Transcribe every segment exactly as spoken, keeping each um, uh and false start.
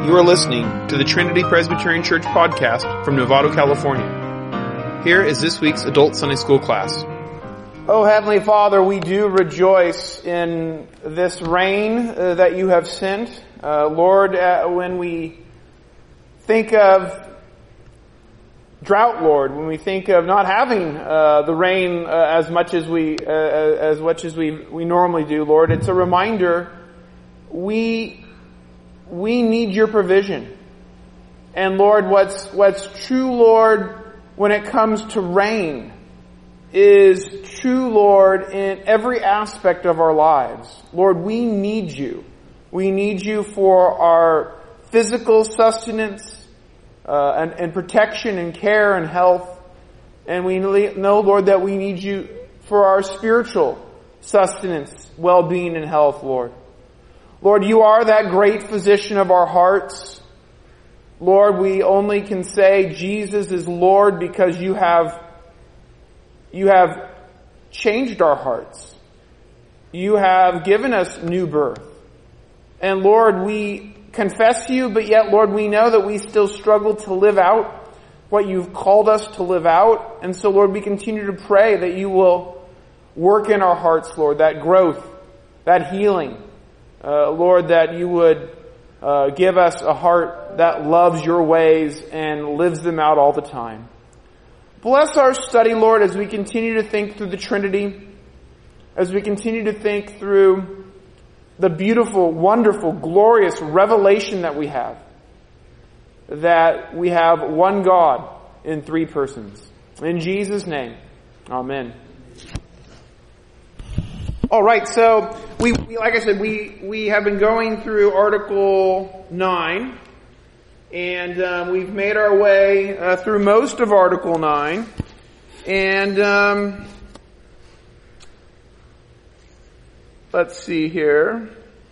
You are listening to the Trinity Presbyterian Church podcast from Novato, California. Here is this week's Adult Sunday School class. Oh, Heavenly Father, we do rejoice in this rain uh, that you have sent. Uh, Lord, uh, when we think of drought, Lord, when we think of not having uh, the rain uh, as much as we uh, as much as we we normally do, Lord, it's a reminder we we need your provision. And Lord, what's what's true, Lord, when it comes to rain is true, Lord, in every aspect of our lives. Lord, we need you. We need you for our physical sustenance uh, and, and protection and care and health. And we know, Lord, that we need you for our spiritual sustenance, well-being, and health, Lord. Lord, you are that great physician of our hearts. Lord, we only can say Jesus is Lord because you have You have changed our hearts. You have given us new birth. And Lord, we confess you, but yet, Lord, we know that we still struggle to live out what you've called us to live out. And so, Lord, we continue to pray that you will work in our hearts, Lord, that growth, that healing. Uh, Lord, that you would uh, give us a heart that loves your ways and lives them out all the time. Bless our study, Lord, as we continue to think through the Trinity, as we continue to think through the beautiful, wonderful, glorious revelation that we have, that we have one God in three persons. In Jesus' name, amen. All right, so we, we like I said, we, we have been going through Article nine. And um, we've made our way uh, through most of Article nine. And um, let's see here.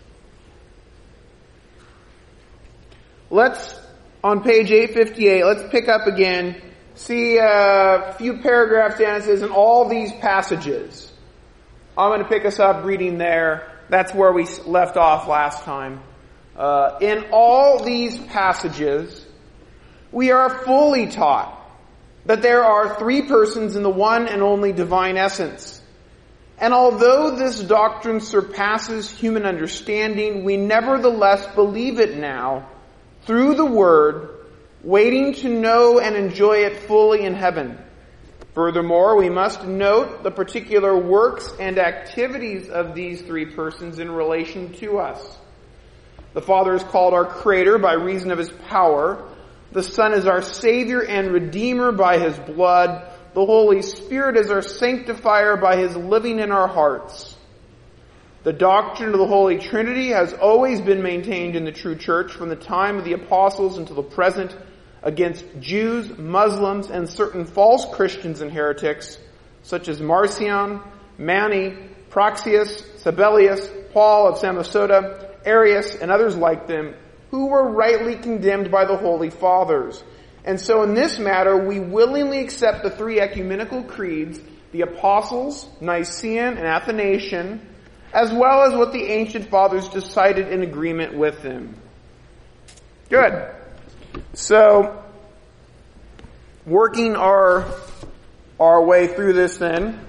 Let's, on page eight fifty-eight, let's pick up again. See a few paragraphs down. It says, in all these passages. I'm going to pick us up reading there. That's where we left off last time. Uh, in all these passages, we are fully taught that there are three persons in the one and only divine essence. And although this doctrine surpasses human understanding, we nevertheless believe it now through the Word, waiting to know and enjoy it fully in heaven. Furthermore, we must note the particular works and activities of these three persons in relation to us. The Father is called our Creator by reason of His power. The Son is our Savior and Redeemer by His blood. The Holy Spirit is our Sanctifier by His living in our hearts. The doctrine of the Holy Trinity has always been maintained in the true Church from the time of the Apostles until the present against Jews, Muslims, and certain false Christians and heretics such as Marcion, Mani, Praxius, Sabellius, Paul of Samosata, Arius, and others like them, who were rightly condemned by the Holy Fathers. And so in this matter, we willingly accept the three ecumenical creeds, the Apostles, Nicene, and Athanasian, as well as what the ancient Fathers decided in agreement with them. Good. So, working our, our way through this then,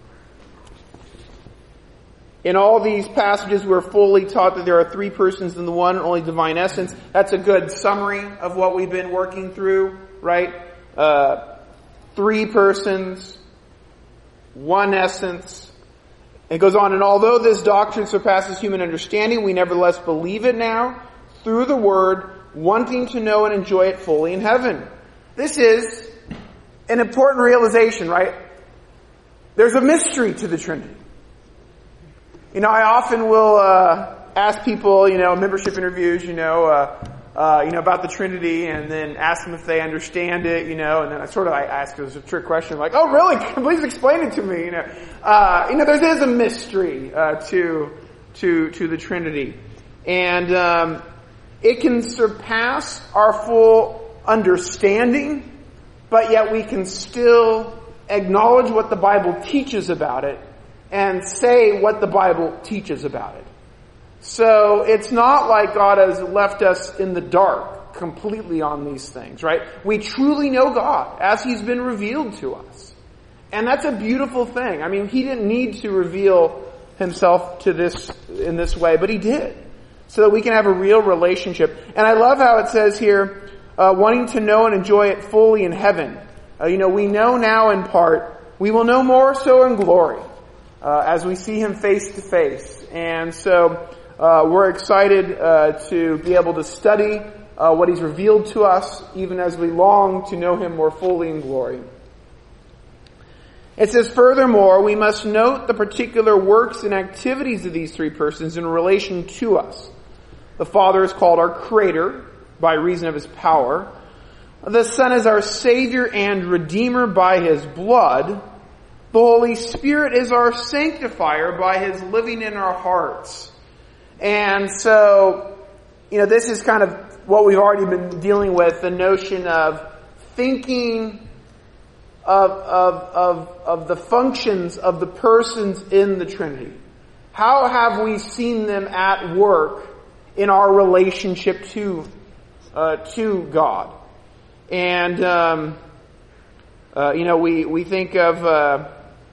in all these passages, we're fully taught that there are three persons in the one and only divine essence. That's a good summary of what we've been working through, right? Uh, three persons, one essence. It goes on, and although this doctrine surpasses human understanding, we nevertheless believe it now through the Word, wanting to know and enjoy it fully in heaven. This is an important realization, right? There's a mystery to the Trinity. You know, I often will uh, ask people, you know, membership interviews, you know, uh, uh, you know, about the Trinity, and then ask them if they understand it, you know, and then I sort of I ask as a trick question, like, "Oh, really? Please explain it to me." You know, uh, you know, there is a mystery uh, to to to the Trinity, and um, it can surpass our full understanding, but yet we can still acknowledge what the Bible teaches about it and say what the Bible teaches about it. So it's not like God has left us in the dark completely on these things, right? We truly know God as He's been revealed to us. And that's a beautiful thing. I mean, He didn't need to reveal Himself to this, in this way, but He did. So that we can have a real relationship. And I love how it says here, uh, wanting to know and enjoy it fully in heaven. Uh, you know, we know now in part, we will know more so in glory, uh, as we see Him face to face. And so, uh, we're excited, uh, to be able to study, uh, what He's revealed to us, even as we long to know Him more fully in glory. It says, furthermore, we must note the particular works and activities of these three persons in relation to us. The Father is called our Creator by reason of His power. The Son is our Savior and Redeemer by His blood. The Holy Spirit is our Sanctifier by His living in our hearts. And so, you know, this is kind of what we've already been dealing with, the notion of thinking Of, of, of, of the functions of the persons in the Trinity. How have we seen them at work in our relationship to, uh, to God? And, um, uh, you know, we, we think of, uh,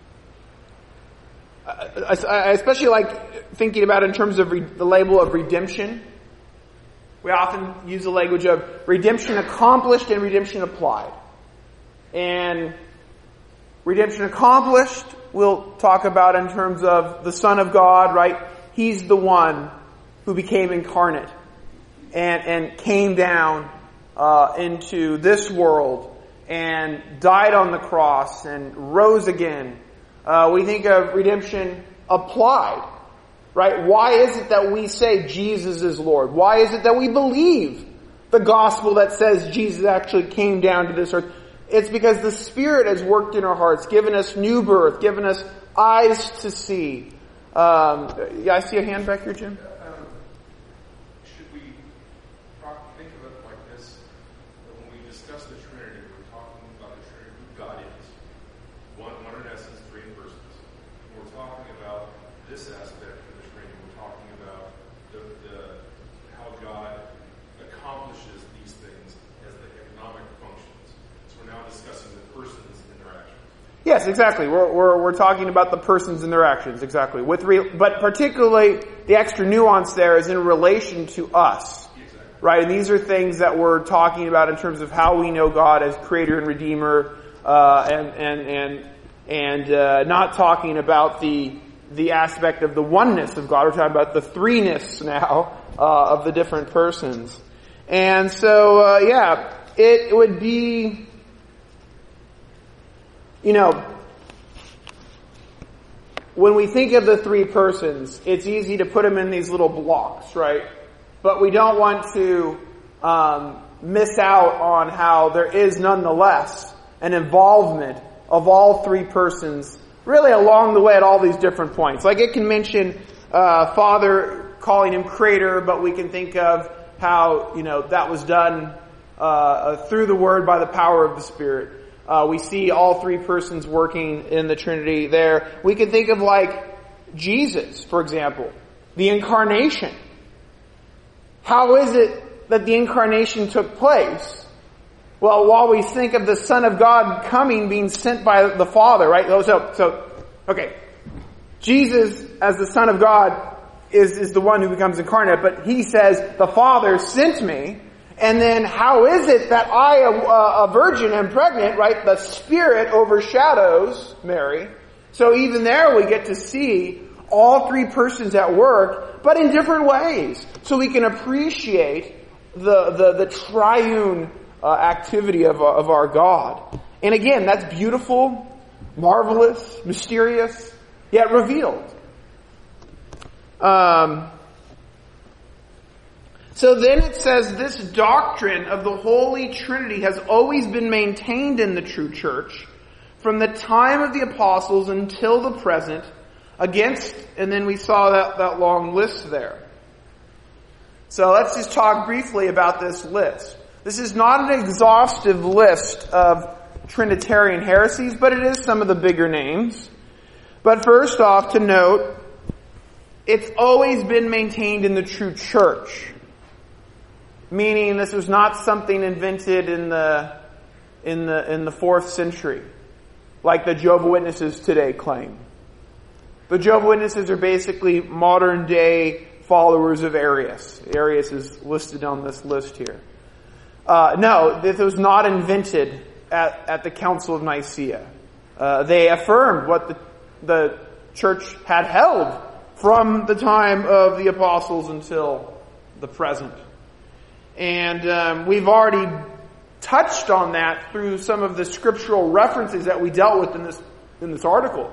I especially like thinking about it in terms of re- the label of redemption. We often use the language of redemption accomplished and redemption applied. And redemption accomplished, we'll talk about in terms of the Son of God, right? He's the one who became incarnate and, and came down uh, into this world and died on the cross and rose again. Uh, we think of redemption applied, right? Why is it that we say Jesus is Lord? Why is it that we believe the gospel that says Jesus actually came down to this earth? It's because the Spirit has worked in our hearts, given us new birth, given us eyes to see. Um, yeah, I see a hand back here, Jim. Um, should we think of it like this? That when we discuss the Trinity, we're talking about the Trinity, who God is. One, one in essence, three in persons. When we're talking about this aspect of the Trinity, we're talking about the, the how God accomplishes these things as the economic functions. We're now discussing the persons and their actions. Yes, exactly. We're we're, we're talking about the persons and their actions, exactly. With re- but particularly the extra nuance there is in relation to us, exactly. Right? And these are things that we're talking about in terms of how we know God as Creator and Redeemer, uh, and and and and uh, not talking about the the aspect of the oneness of God. We're talking about the threeness now uh, of the different persons, and so uh, yeah, it would be. You know, when we think of the three persons, it's easy to put them in these little blocks, right? But we don't want to um, miss out on how there is nonetheless an involvement of all three persons really along the way at all these different points. Like it can mention uh, Father calling Him Creator, but we can think of how, you know, that was done uh, through the Word by the power of the Spirit. Uh, we see all three persons working in the Trinity there. We can think of like Jesus, for example, the incarnation. How is it that the incarnation took place? Well, while we think of the Son of God coming, being sent by the Father, right? So, so, okay. Jesus, as the Son of God, is, is the one who becomes incarnate, but He says, the Father sent me. And then how is it that I, a, a virgin, am pregnant, right? The Spirit overshadows Mary. So even there we get to see all three persons at work, but in different ways. So we can appreciate the, the, the triune uh, activity of, of our God. And again, that's beautiful, marvelous, mysterious, yet revealed. Um... So then it says this doctrine of the Holy Trinity has always been maintained in the true church from the time of the apostles until the present against, and then we saw that, that long list there. So let's just talk briefly about this list. This is not an exhaustive list of Trinitarian heresies, but it is some of the bigger names. But first off, to note it's always been maintained in the true church. Meaning this was not something invented in the in the in the fourth century, like the Jehovah's Witnesses today claim. The Jehovah's Witnesses are basically modern day followers of Arius. Arius is listed on this list here. Uh, no, this was not invented at, at the Council of Nicaea. Uh, they affirmed what the, the church had held from the time of the apostles until the present. And um, we've already touched on that through some of the scriptural references that we dealt with in this in this article.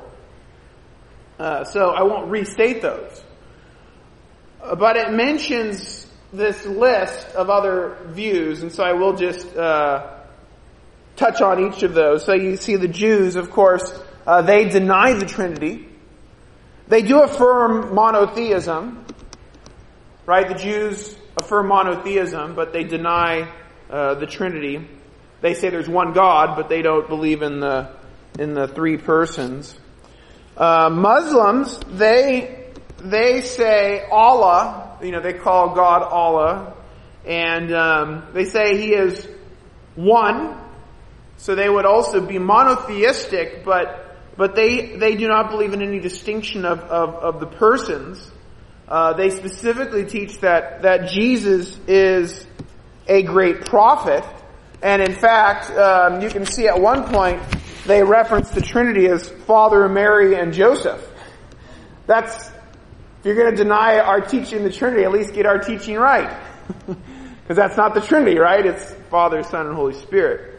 Uh, so I won't restate those. Uh, but it mentions this list of other views, and so I will just uh, touch on each of those. So you see the Jews, of course, uh, they deny the Trinity. They do affirm monotheism, right? The Jews affirm monotheism, but they deny uh, the Trinity. They say there's one God, but they don't believe in the in the three persons. Uh, Muslims, they they say Allah, you know, they call God Allah, and um, they say He is one. So they would also be monotheistic, but but they they do not believe in any distinction of of, of the persons. Uh, they specifically teach that that Jesus is a great prophet, and in fact, um, you can see at one point they reference the Trinity as Father, Mary, and Joseph. That's, if you're going to deny our teaching the Trinity, at least get our teaching right, because that's not the Trinity, right? It's Father, Son, and Holy Spirit.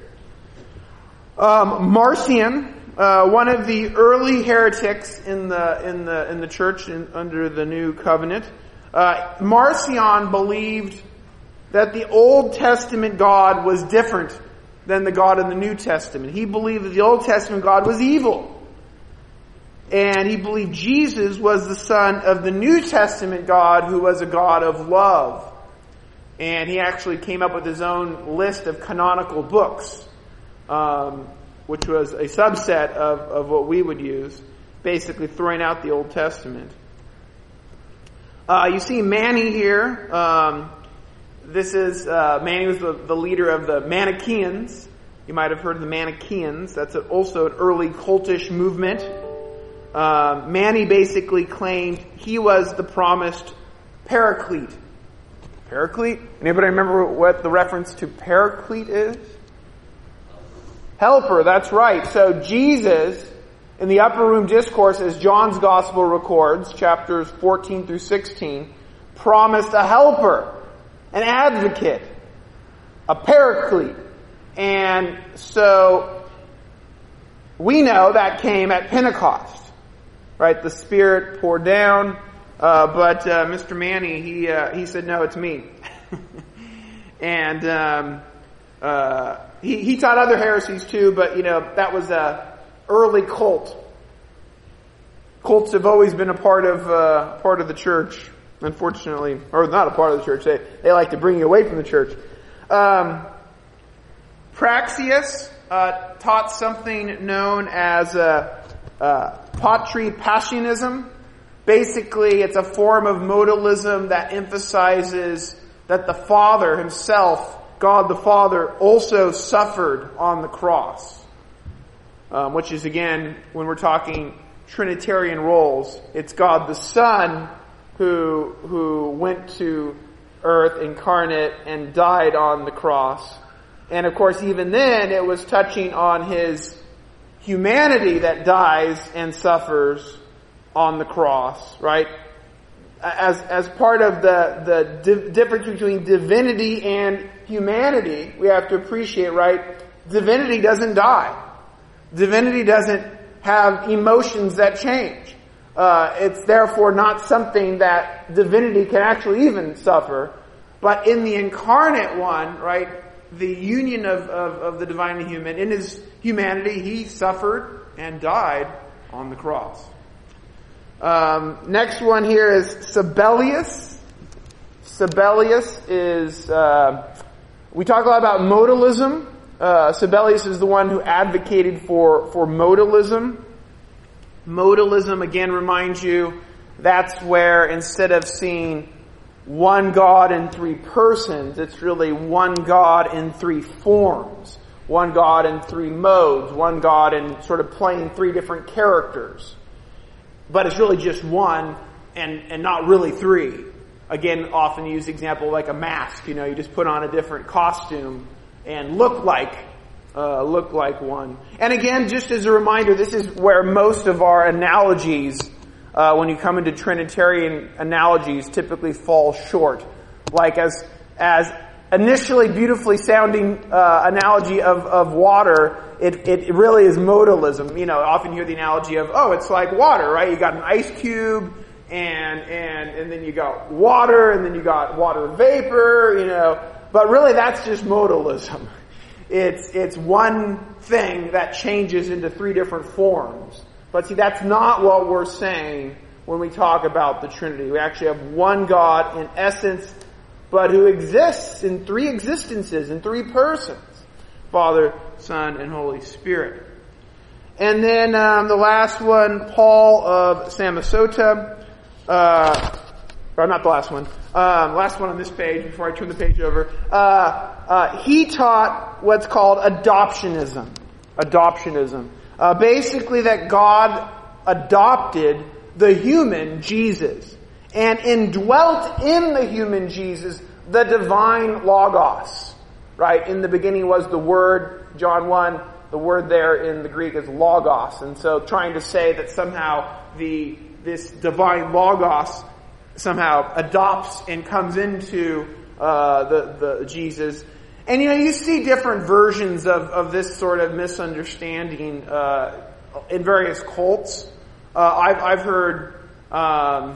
Um, Marcion. Uh, one of the early heretics in the in the in the church in, under the New Covenant, uh, Marcion believed that the Old Testament God was different than the God in the New Testament. He believed that the Old Testament God was evil, and he believed Jesus was the Son of the New Testament God, who was a God of love. And he actually came up with his own list of canonical books. Um, which was a subset of, of what we would use, basically throwing out the Old Testament. Uh, you see Manny here. Um, this is, uh, Manny was the, the leader of the Manichaeans. You might have heard of the Manichaeans. That's a, also an early cultish movement. Uh, Manny basically claimed he was the promised Paraclete. Paraclete? Anybody remember what the reference to Paraclete is? Helper, that's right. So Jesus, in the Upper Room Discourse, as John's Gospel records, chapters fourteen through sixteen, promised a helper, an advocate, a paraclete. And so we know that came at Pentecost, right? The Spirit poured down, uh, but uh, Mister Manny, he uh, he said, no, it's me. and um, uh He, he taught other heresies too, but you know, that was a early cult. Cults have always been a part of, uh, part of the church, unfortunately. Or not a part of the church. They, they like to bring you away from the church. Um, Praxeus, uh, taught something known as, uh, uh, Patripassionism. Basically, it's a form of modalism that emphasizes that the Father himself, God the Father, also suffered on the cross. Um, which is, again, when we're talking Trinitarian roles, it's God the Son who who went to earth incarnate and died on the cross. And of course, even then, it was touching on His humanity that dies and suffers on the cross, right? As as part of the the di- difference between divinity and humanity, we have to appreciate, right? Divinity doesn't die. Divinity doesn't have emotions that change. Uh, it's therefore not something that divinity can actually even suffer. But in the incarnate one, right, the union of, of, of the divine and human, in His humanity, He suffered and died on the cross. Um, next one here is Sabellius. Sabellius is, uh, we talk a lot about modalism. Uh, Sabellius is the one who advocated for, for modalism. Modalism, again, reminds you that's where instead of seeing one God in three persons, it's really one God in three forms. One God in three modes. One God in sort of playing three different characters. But it's really just one and, and not really three. Again, often use the example like a mask. You know, you just put on a different costume and look like uh, look like one. And again, just as a reminder, this is where most of our analogies, uh, when you come into Trinitarian analogies, typically fall short. Like as as initially beautifully sounding uh, analogy of of water, it it really is modalism. You know, often you hear the analogy of, oh, it's like water, right? You got an ice cube. And, and, and then you got water, and then you got water vapor, you know. But really that's just modalism. It's, it's one thing that changes into three different forms. But see, that's not what we're saying when we talk about the Trinity. We actually have one God in essence, but who exists in three existences, in three persons. Father, Son, and Holy Spirit. And then um, the last one, Paul of Samosata. Uh, or not the last one. Um, last one on this page before I turn the page over. Uh, uh, he taught what's called adoptionism. Adoptionism. Uh, basically that God adopted the human Jesus and indwelt in the human Jesus the divine Logos. Right? In the beginning was the Word, John one. The word there in the Greek is Logos. And so trying to say that somehow the this divine Logos somehow adopts and comes into uh, the, the Jesus. And you know, you see different versions of, of this sort of misunderstanding uh, in various cults. Uh, I've, I've heard um,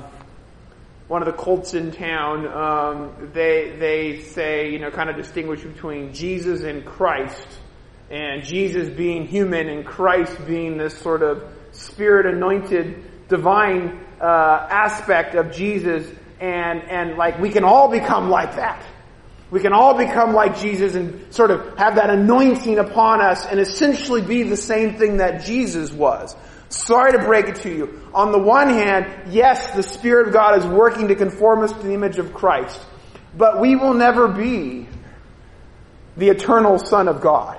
one of the cults in town, um, they they say, you know, kind of distinguish between Jesus and Christ. And Jesus being human and Christ being this sort of Spirit-anointed divine uh, aspect of Jesus, and and like we can all become like that. We can all become like Jesus and sort of have that anointing upon us and essentially be the same thing that Jesus was. Sorry to break it to you. On the one hand, yes, the Spirit of God is working to conform us to the image of Christ, but we will never be the eternal Son of God.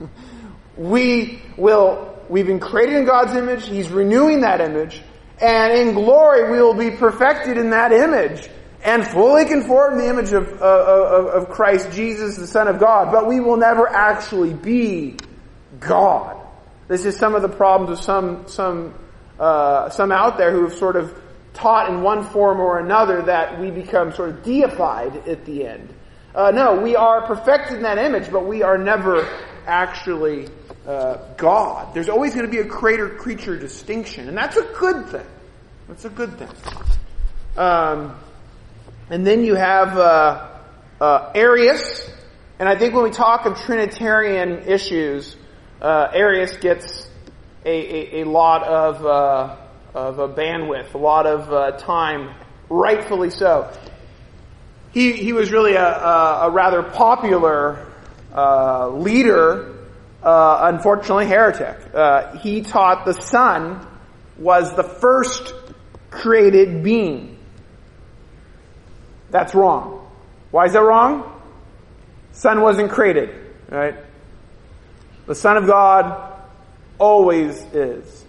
We will, we've been created in God's image. He's renewing that image. And in glory, we will be perfected in that image and fully conform to the image of, uh, of, of Christ Jesus, the Son of God. But we will never actually be God. This is some of the problems of some, some, uh, some out there who have sort of taught in one form or another that we become sort of deified at the end. Uh, no, we are perfected in that image, but we are never actually uh, God. There's always going to be a creator-creature distinction, and that's a good thing. That's a good thing. Um, and then you have uh, uh, Arius, and I think when we talk of Trinitarian issues, uh, Arius gets a, a, a lot of uh, of a bandwidth, a lot of uh, time, rightfully so. He he was really a, a, a rather popular uh, leader, uh, unfortunately heretic. Uh, he taught the Son was the first created being. That's wrong. Why is that wrong? Son wasn't created, right? The Son of God always is.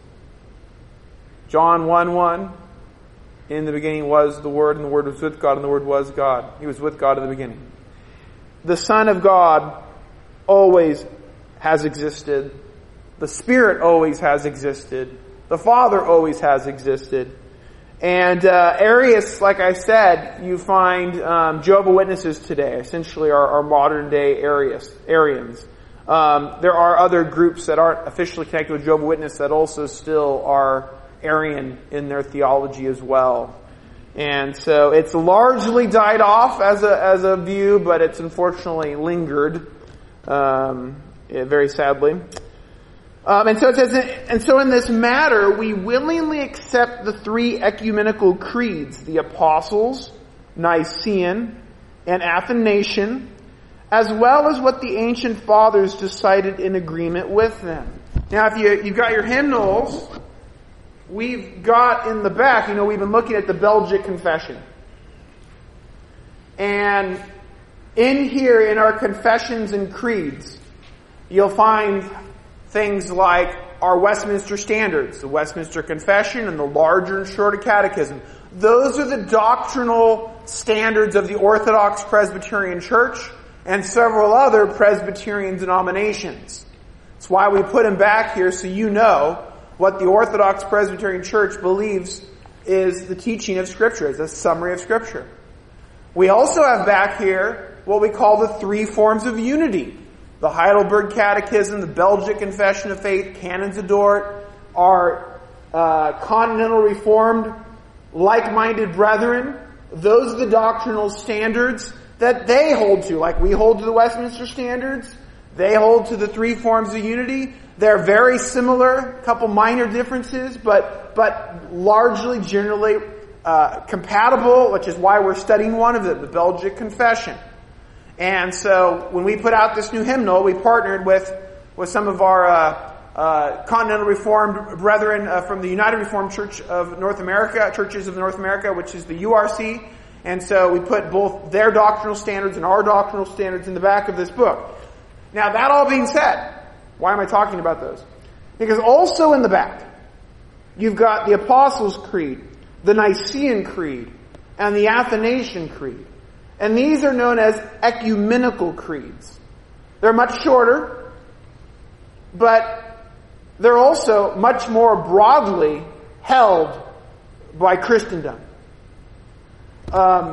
John one one. In the beginning was the Word, and the Word was with God, and the Word was God. He was with God in the beginning. The Son of God always has existed. The Spirit always has existed. The Father always has existed. And uh, Arius, like I said, you find um, Jehovah's Witnesses today, essentially are, are modern-day Arius, Arians. Um, there are other groups that aren't officially connected with Jehovah's Witnesses that also still are Arian in their theology as well. And so it's largely died off as a as a view, but it's unfortunately lingered, um, yeah, very sadly. Um, and so it says, and so in this matter, we willingly accept the three ecumenical creeds: the Apostles, Nicene, and Athanasian, as well as what the ancient fathers decided in agreement with them. Now, if you you've got your hymnals. we've got in the back, you know, we've been looking at the Belgic Confession. And in here, in our confessions and creeds, you'll find things like our Westminster Standards, the Westminster Confession, and the larger and shorter Catechism. Those are the doctrinal standards of the Orthodox Presbyterian Church and several other Presbyterian denominations. That's why we put them back here, so you know what the Orthodox Presbyterian Church believes is the teaching of Scripture, is a summary of Scripture. We also have back here what we call the three forms of unity. The Heidelberg Catechism, the Belgic Confession of Faith, Canons of Dort, our uh, Continental Reformed like-minded brethren. Those are the doctrinal standards that they hold to. Like we hold to the Westminster Standards, they hold to the three forms of unity. They're very similar, a couple minor differences, but but largely, generally uh, compatible, which is why we're studying one of them, the Belgic Confession. And so when we put out this new hymnal, we partnered with, with some of our uh, uh, Continental Reformed brethren uh, from the United Reformed Church of North America, Churches of North America, which is the U R C. And so we put both their doctrinal standards and our doctrinal standards in the back of this book. Now that all being said, why am I talking about those? Because also in the back, you've got the Apostles' Creed, the Nicene Creed, and the Athanasian Creed. And these are known as ecumenical creeds. They're much shorter, but they're also much more broadly held by Christendom. Um,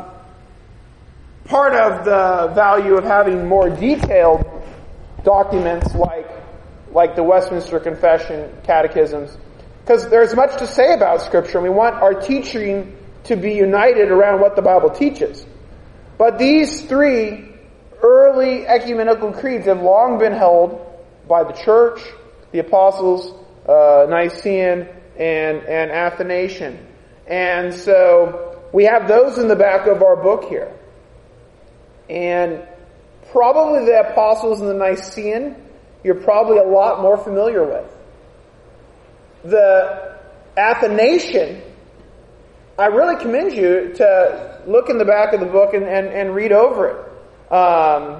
part of the value of having more detailed documents like like the Westminster Confession, catechisms, because there's much to say about Scripture, and we want our teaching to be united around what the Bible teaches. But these three early ecumenical creeds have long been held by the Church, the Apostles, uh, Nicene, and, and Athanasian. And so we have those in the back of our book here. And probably the Apostles and the Nicene, you're probably a lot more familiar with. The Athanasian, I really commend you to look in the back of the book and, and, and read over it. Um,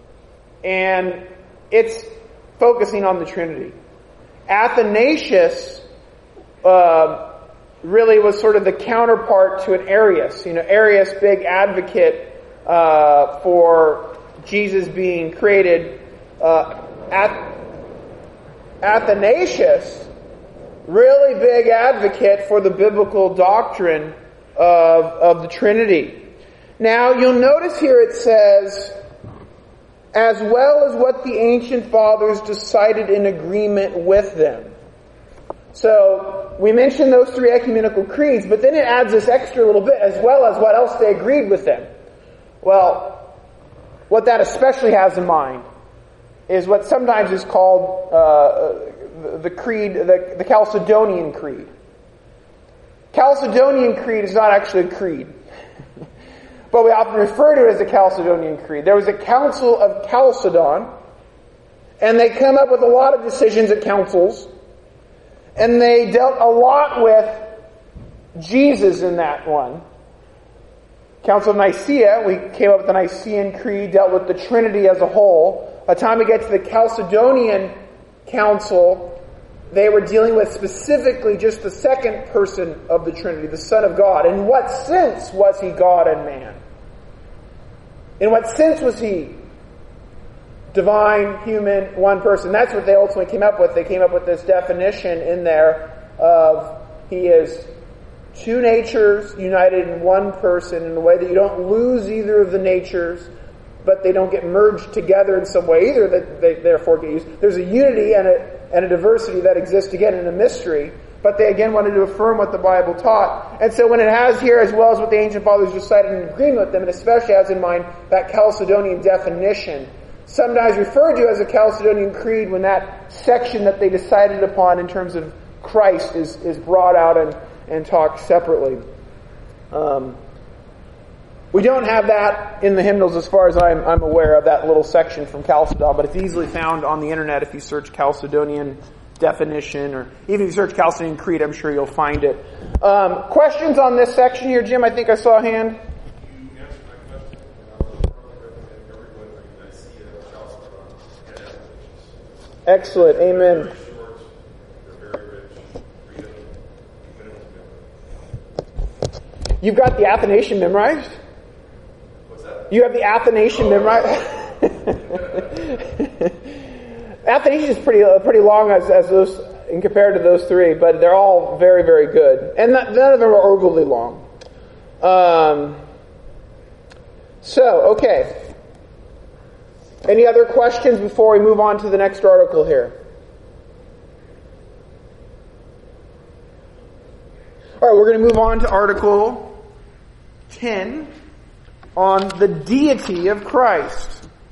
and it's focusing on the Trinity. Athanasius uh, really was sort of the counterpart to an Arius. You know, Arius, big advocate uh, for Jesus being created. Uh, Ath- Athanasius, really big advocate for the biblical doctrine of, of the Trinity. Now, you'll notice here it says, as well as what the ancient fathers decided in agreement with them. So, we mentioned those three ecumenical creeds, but then it adds this extra little bit, as well as what else they agreed with them. Well, what that especially has in mind is what sometimes is called uh, the creed, the, the Chalcedonian Creed. Chalcedonian Creed is not actually a creed, but we often refer to it as the Chalcedonian Creed. There was a council of Chalcedon, and they come up with a lot of decisions at councils, and they dealt a lot with Jesus in that one. Council of Nicaea, we came up with the Nicene Creed, dealt with the Trinity as a whole. By the time we get to the Chalcedonian Council, they were dealing with specifically just the second person of the Trinity, the Son of God. In what sense was he God and man? In what sense was he divine, human, one person? That's what they ultimately came up with. They came up with this definition in there of he is two natures united in one person in a way that you don't lose either of the natures, but they don't get merged together in some way either, that they therefore get used. There's a unity and a, and a diversity that exists again in a mystery, but they again wanted to affirm what the Bible taught. And so when it has here, as well as what the ancient fathers recited in agreement with them, and especially has in mind that Chalcedonian definition, sometimes referred to as a Chalcedonian Creed when that section that they decided upon in terms of Christ is, is brought out and, and talked separately. Um, We don't have that in the hymnals as far as I'm, I'm aware of, that little section from Chalcedon, but it's easily found on the internet if you search Chalcedonian definition, or even if you search Chalcedonian Creed, I'm sure you'll find it. Um, questions on this section here, Jim? I think I saw a hand. You answered my question, and I would probably recommend everyone read Nicaea of Chalcedon and Athanasius. Excellent. Amen. They're very short, they're very rich. Read them, minimum commitment. You've got the Athanasian memorized? What's that? You have the Athanasian memorized? Athanasius is pretty uh, pretty long as, as those in compared to those three, but they're all very, very good. And not, none of them are overly long. Um, so, okay. Any other questions before we move on to the next article here? All right, we're going to move on to Article ten on the deity of Christ.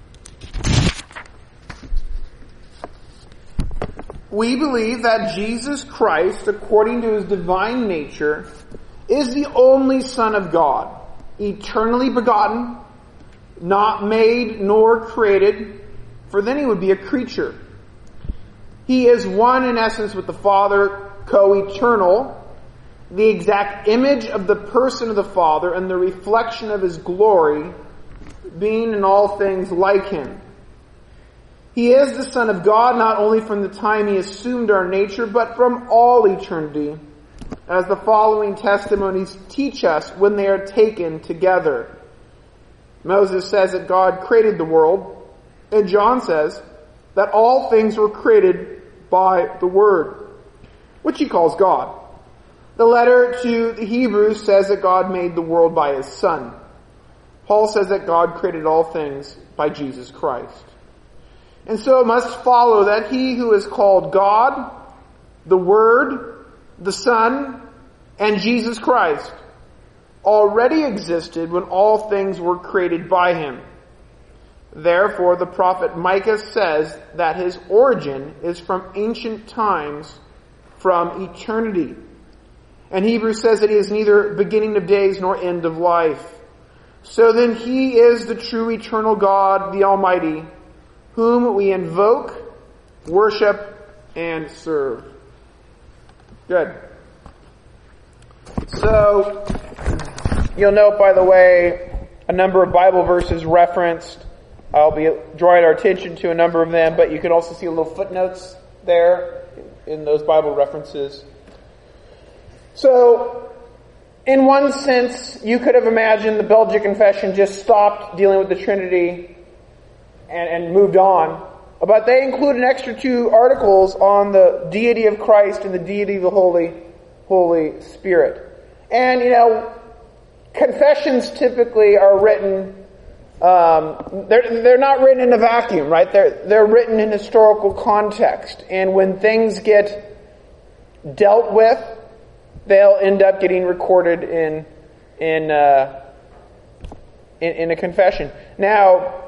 We believe that Jesus Christ, according to his divine nature, is the only Son of God, eternally begotten, not made nor created, for then he would be a creature. He is one in essence with the Father, co-eternal, the exact image of the person of the Father and the reflection of his glory, being in all things like him. He is the Son of God not only from the time he assumed our nature, but from all eternity, as the following testimonies teach us when they are taken together. Moses says that God created the world, and John says that all things were created by the Word, which he calls God. The letter to the Hebrews says that God made the world by his Son. Paul says that God created all things by Jesus Christ. And so it must follow that he who is called God, the Word, the Son, and Jesus Christ already existed when all things were created by him. Therefore, the prophet Micah says that his origin is from ancient times, from eternity. And Hebrews says that he is neither beginning of days nor end of life. So then he is the true eternal God, the Almighty, whom we invoke, worship, and serve. Good. So, you'll note, by the way, a number of Bible verses referenced. I'll be drawing our attention to a number of them, but you can also see little footnotes there in those Bible references. So, in one sense, you could have imagined the Belgic Confession just stopped dealing with the Trinity and, and moved on. But they include an extra two articles on the deity of Christ and the deity of the Holy, Holy Spirit. And, you know, confessions typically are written, um, they're, they're not written in a vacuum, right? They're, they're written in historical context. And when things get dealt with, they'll end up getting recorded in, in, uh, in, in a confession. Now,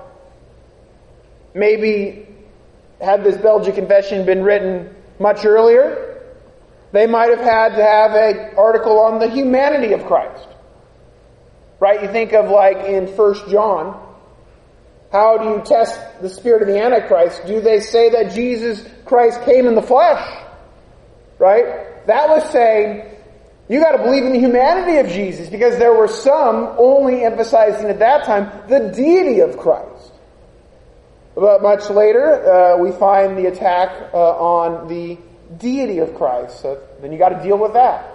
maybe had this Belgic Confession been written much earlier, they might have had to have an article on the humanity of Christ. Right? You think of like in First John, how do you test the spirit of the Antichrist? Do they say that Jesus Christ came in the flesh? Right? That was saying, you got to believe in the humanity of Jesus, because there were some only emphasizing at that time the deity of Christ. But much later, uh, we find the attack uh, on the deity of Christ. So then you got to deal with that.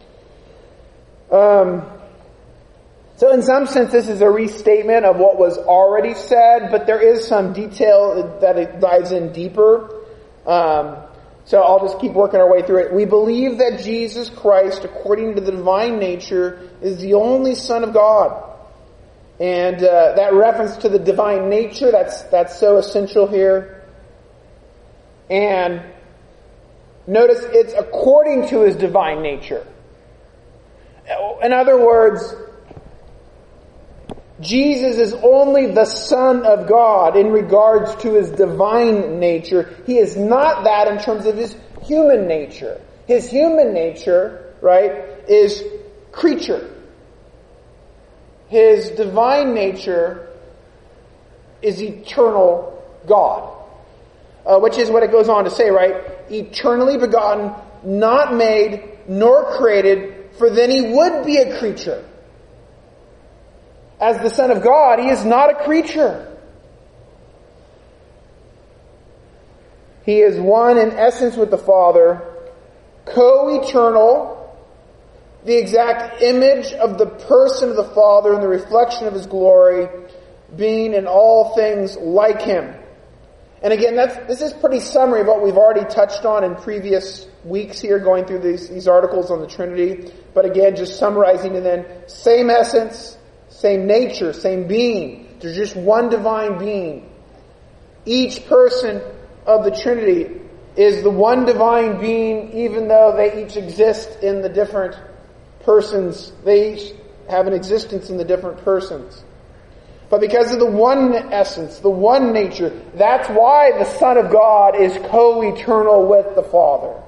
Um, so in some sense, this is a restatement of what was already said, but there is some detail that it dives in deeper. Um, so I'll just keep working our way through it. We believe that Jesus Christ, according to the divine nature, is the only Son of God. And uh, that reference to the divine nature, that's that's so essential here. And notice it's according to his divine nature. In other words, Jesus is only the Son of God in regards to his divine nature. He is not that in terms of his human nature. His human nature, right, is creature. His divine nature is eternal God. Uh, which is what it goes on to say, right? eternally begotten, not made, nor created, for then he would be a creature. As the Son of God, he is not a creature. He is one in essence with the Father, co-eternal, the exact image of the person of the Father and the reflection of his glory, being in all things like him. And again, that's, this is pretty summary of what we've already touched on in previous weeks here, going through these, these articles on the Trinity. But again, just summarizing, and then same essence, same nature, same being. There's just one divine being. Each person of the Trinity is the one divine being, even though they each exist in the different persons. They each have an existence in the different persons. But because of the one essence, the one nature, that's why the Son of God is co-eternal with the Father.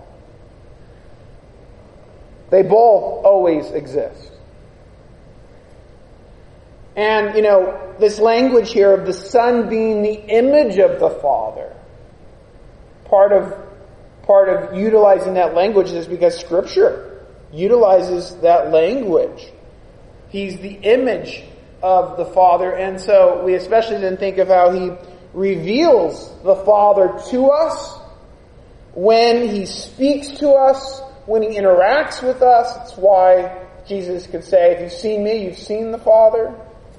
They both always exist. And, you know, this language here of the Son being the image of the Father, part of, part of utilizing that language is because Scripture utilizes that language. He's the image of the Father, and so we especially then think of how he reveals the Father to us when he speaks to us, when he interacts with us. That's why Jesus could say, if you've seen me, you've seen the Father.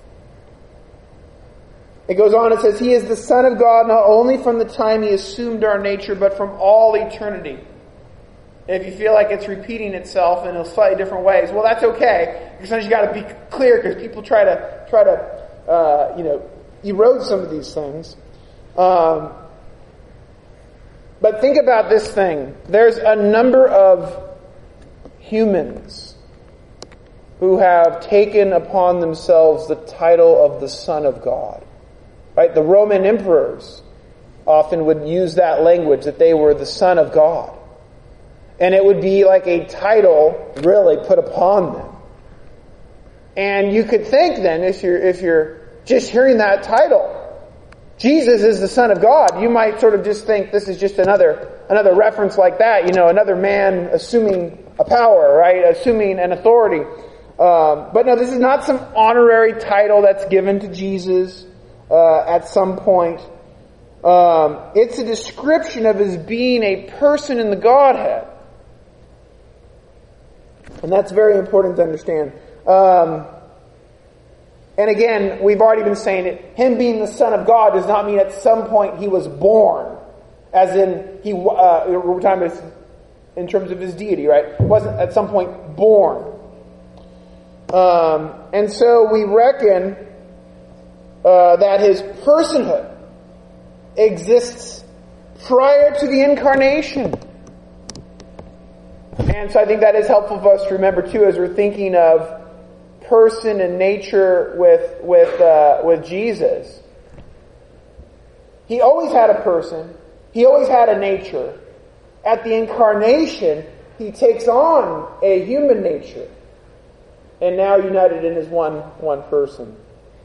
It goes on, it says, he is the Son of God not only from the time he assumed our nature, but from all eternity. If you feel like it's repeating itself in a slightly different ways, well, that's okay. Because sometimes you got to be clear, because people try to try to uh, you know erode some of these things. Um, but think about this thing: there's a number of humans who have taken upon themselves the title of the Son of God. Right? The Roman emperors often would use that language, that they were the Son of God. And it would be like a title really put upon them. And you could think then, if you're, if you're just hearing that title, Jesus is the Son of God, you might sort of just think this is just another, another reference like that, you know, another man assuming a power, right? Assuming an authority. Um, but no, this is not some honorary title that's given to Jesus uh, at some point. Um, it's a description of his being a person in the Godhead. And that's very important to understand. Um, and again, we've already been saying it. Him being the Son of God does not mean at some point he was born. As in, he uh, we're talking about in terms of his deity, right? Wasn't at some point born. Um, and so we reckon uh, that his personhood exists prior to the incarnation. And so I think that is helpful for us to remember too, as we're thinking of person and nature with with uh, with Jesus. He always had a person. He always had a nature. At the incarnation, he takes on a human nature, and now united in his one one person.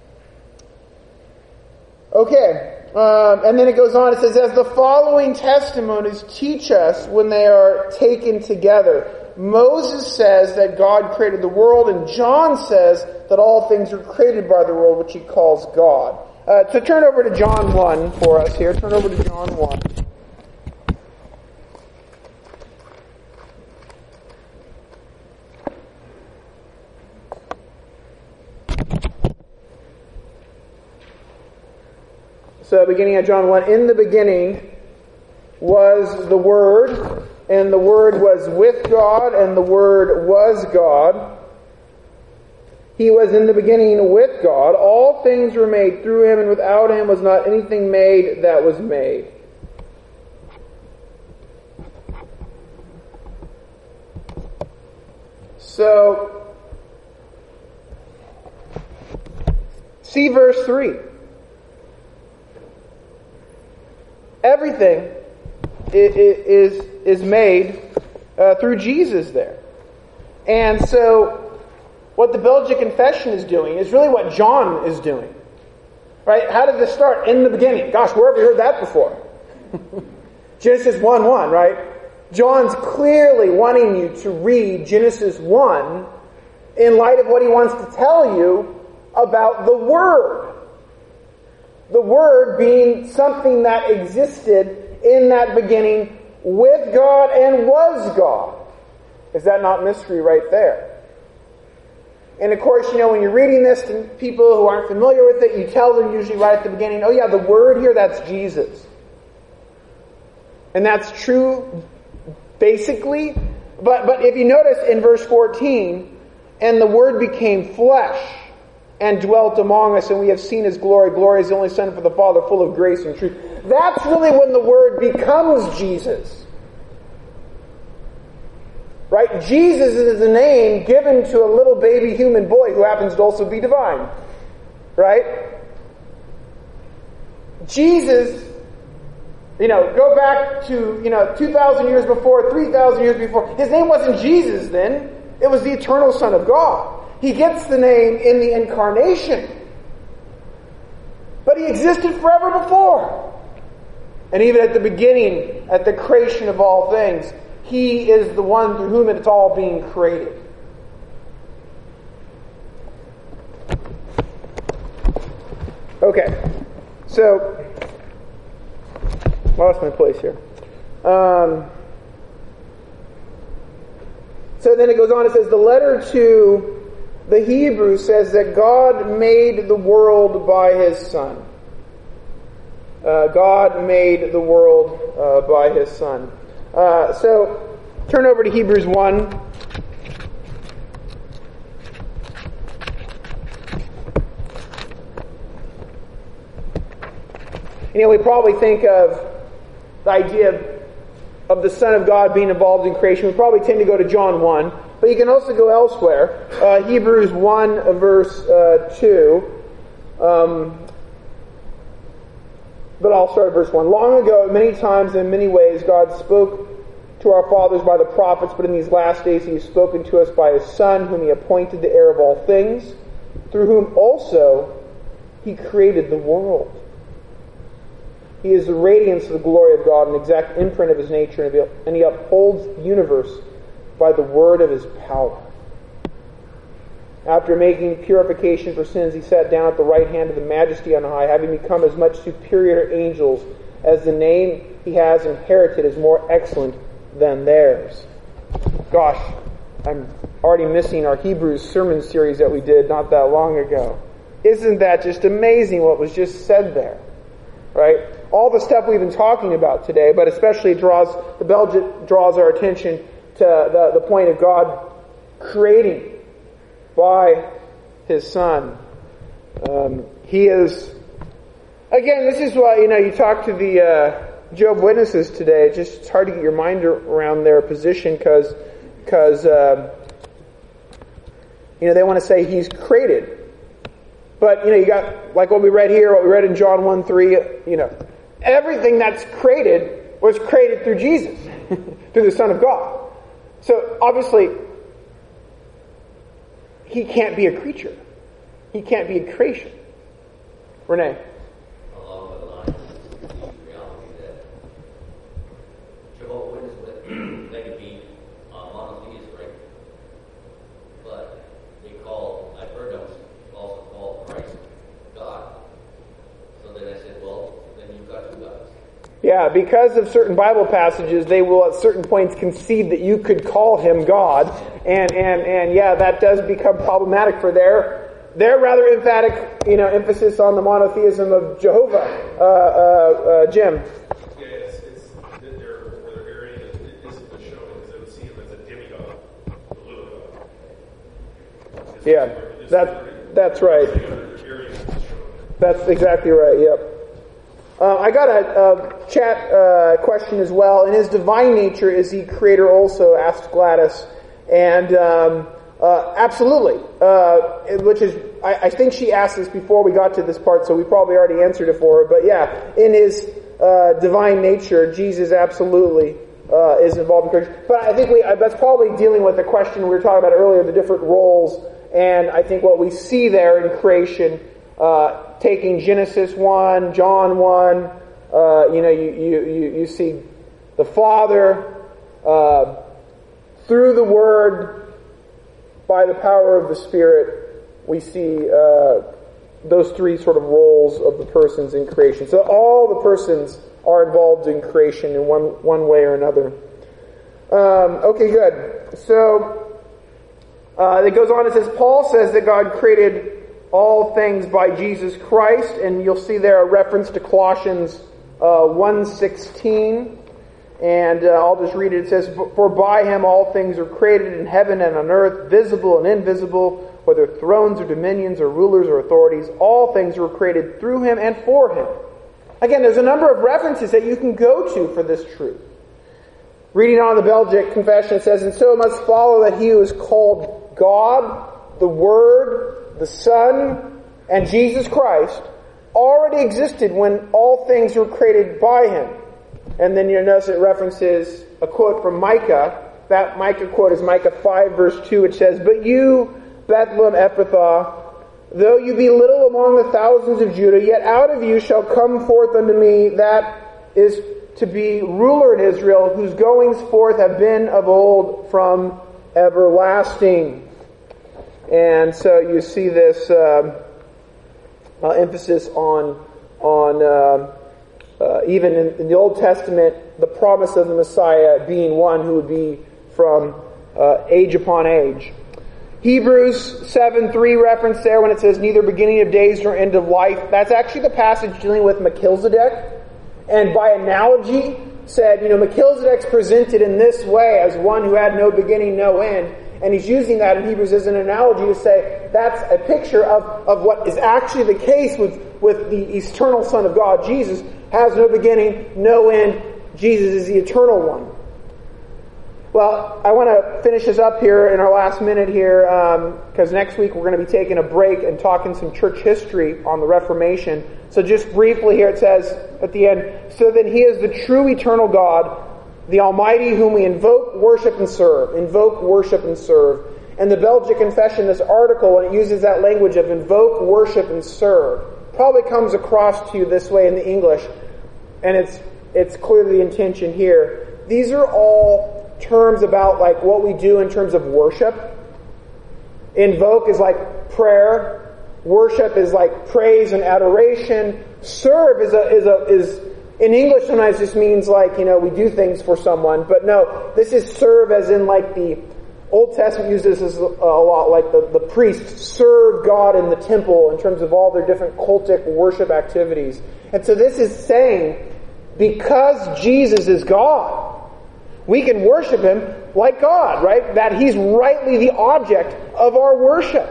Okay. Um, and then it goes on, it says, as the following testimonies teach us when they are taken together. Moses says that God created the world, and John says that all things are created by the world, which he calls God. Uh, so turn over to John one for us here. Turn over to John one. So beginning at John one, in the beginning was the Word, and the Word was with God, and the Word was God. He was in the beginning with God. All things were made through him, and without him was not anything made that was made. So, see verse three. Everything is is made uh, through Jesus there. And so what the Belgic Confession is doing is really what John is doing. Right? How did this start? In the beginning. Gosh, where have we heard that before? Genesis one one, right? John's clearly wanting you to read Genesis one in light of what he wants to tell you about the Word. The Word being something that existed in that beginning with God and was God. Is that not mystery right there? And of course, you know, when you're reading this to people who aren't familiar with it, you tell them usually right at the beginning, oh yeah, the Word here, that's Jesus. And that's true basically. But, but if you notice in verse fourteen, and the Word became flesh and dwelt among us, and we have seen His glory. Glory is the only Son from the Father, full of grace and truth. That's really when the Word becomes Jesus. Right? Jesus is the name given to a little baby human boy who happens to also be divine. Right? Jesus, you know, go back to, you know, two thousand years before, three thousand years before. His name wasn't Jesus then. It was the eternal Son of God. He gets the name in the incarnation. But He existed forever before. And even at the beginning, at the creation of all things, He is the one through whom it's all being created. Okay. So, lost my place here. Um, so then it goes on, it says, the letter to the Hebrews says that God made the world by His Son. Uh, God made the world uh, by His Son. Uh, so, turn over to Hebrews one. You know, we probably think of the idea of, of the Son of God being involved in creation. We probably tend to go to John one. But you can also go elsewhere. Uh, Hebrews one, verse uh, two. Um, but I'll start at verse one. Long ago, many times and in many ways, God spoke to our fathers by the prophets, but in these last days He has spoken to us by His Son, whom He appointed the heir of all things, through whom also He created the world. He is the radiance of the glory of God, an exact imprint of His nature, and He upholds the universe by the word of His power. After making purification for sins, He sat down at the right hand of the Majesty on high, having become as much superior to angels as the name He has inherited is more excellent than theirs. Gosh, I'm already missing our Hebrews sermon series that we did not that long ago. Isn't that just amazing what was just said there? Right? All the stuff we've been talking about today, but especially draws the bell draws our attention to the, the point of God creating by His Son. Um, he is, again, this is why, you know, you talk to the uh, Job witnesses today, it's just it's hard to get your mind around their position because, because uh, you know, they want to say He's created. But, you know, you got, like what we read here, what we read in John one three, you know, everything that's created was created through Jesus, through the Son of God. So, obviously, He can't be a creature. He can't be a creation. Renee? Along the lines of the reality that Jehovah's Witnesses, they could be uh, monotheistic, right? But they call, I've heard them also call Christ God. So then I said, well, then you've got two gods. Yeah, because of certain Bible passages, they will at certain points concede that you could call Him God. And, and, and yeah, that does become problematic for their, their rather emphatic, you know, emphasis on the monotheism of Jehovah. Uh, uh, uh, Jim? Yeah, it's, it's, their, their area isn't the show because they would see Him as a demigod, a little god. It's Yeah, that, that's right. That's exactly right, yep. Uh, I got a, a chat uh, question as well. In His divine nature, is He creator also? Asked Gladys. And um, uh, absolutely. Uh, which is, I, I think she asked this before we got to this part, so we probably already answered it for her. But yeah, in His uh, divine nature, Jesus absolutely uh, is involved in creation. But I think we that's probably dealing with the question we were talking about earlier, the different roles. And I think what we see there in creation, uh, taking Genesis one, John one, uh, you know, you, you, you, you see the Father, uh, through the Word, by the power of the Spirit, we see uh, those three sort of roles of the persons in creation. So all the persons are involved in creation in one, one way or another. Um, okay, good. So uh, it goes on, it says, Paul says that God created all things by Jesus Christ, and you'll see there a reference to Colossians uh, one sixteen, and uh, I'll just read it. It says, for by him all things are created in heaven and on earth, visible and invisible, whether thrones or dominions or rulers or authorities, all things were created through him and for him. Again, there's a number of references that you can go to for this truth. Reading on the Belgic Confession, it says, and so it must follow that he who is called God, the Word, the Son, and Jesus Christ, already existed when all things were created by him. And then you'll notice it references a quote from Micah. That Micah quote is Micah five verse two, which says, but you, Bethlehem Ephrathah, though you be little among the thousands of Judah, yet out of you shall come forth unto me that is to be ruler in Israel, whose goings forth have been of old from everlasting. And so you see this um, uh, emphasis on on uh, uh, even in, in the Old Testament, the promise of the Messiah being one who would be from uh, age upon age. Hebrews seven three reference there when it says neither beginning of days nor end of life. That's actually the passage dealing with Melchizedek. And by analogy said, you know, Melchizedek's presented in this way as one who had no beginning, no end. And he's using that in Hebrews as an analogy to say that's a picture of, of what is actually the case with, with the eternal Son of God. Jesus has no beginning, no end. Jesus is the eternal one. Well, I want to finish this up here in our last minute here, because um, next week we're going to be taking a break and talking some church history on the Reformation. So just briefly here it says at the end, so that he is the true eternal God, the Almighty, whom we invoke, worship, and serve. Invoke, worship, and serve. And the Belgic Confession, this article, when it uses that language of invoke, worship, and serve, probably comes across to you this way in the English. And it's it's clearly the intention here. These are all terms about like what we do in terms of worship. Invoke is like prayer. Worship is like praise and adoration. Serve is a is a is in English sometimes just means like, you know, we do things for someone, but no, this is serve as in like the Old Testament uses this a lot, like the, the priests serve God in the temple in terms of all their different cultic worship activities. And so this is saying, because Jesus is God, we can worship him like God, right? That he's rightly the object of our worship.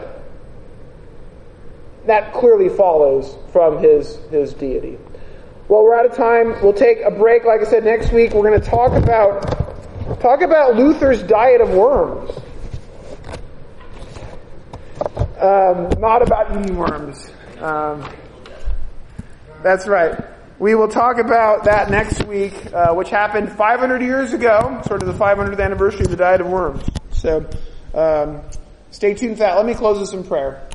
That clearly follows from his, his deity. Well, we're out of time. We'll take a break. Like I said, next week we're going to talk about talk about Luther's diet of worms. Um, not about eating worms. Um, that's right. We will talk about that next week, uh, which happened five hundred years ago, sort of the five hundredth anniversary of the diet of worms. So, um, stay tuned for that. Let me close with some prayer.